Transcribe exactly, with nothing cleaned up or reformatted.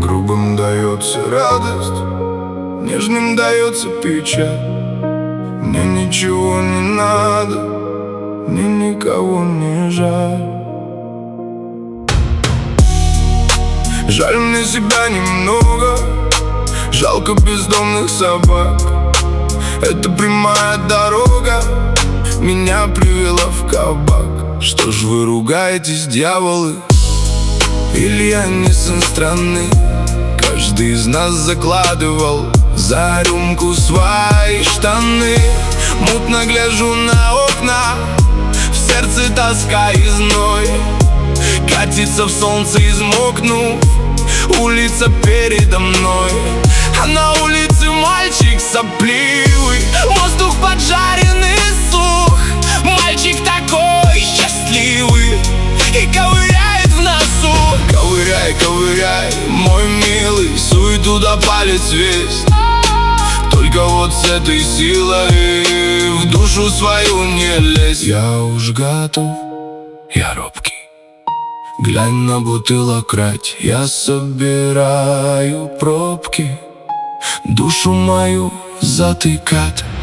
Грубым дается радость, нежным дается печаль. Мне ничего не надо, мне никого не жаль. Жаль мне себя немного, жалко бездомных собак. Это прямая дорога меня привела в кабак. Что ж вы ругаетесь, дьяволы? Или я не сын страны? Каждый из нас закладывал за рюмку свои штаны. Мутно гляжу на окна, в сердце тоска и зной. Катится в солнце, измокнув, улица передо мной. А на улице мальчик сопливый, воздух поджаренный сух. Мальчик такой счастливый и ковыряет в носу. Ковыряй, ковыряй, мой милый, суй туда палец весь. Только вот с этой силой в душу свою не лезь. Я уж готов, я робкий. Глянь на бутылок рать, я собираю пробки. Душу мою затыкать.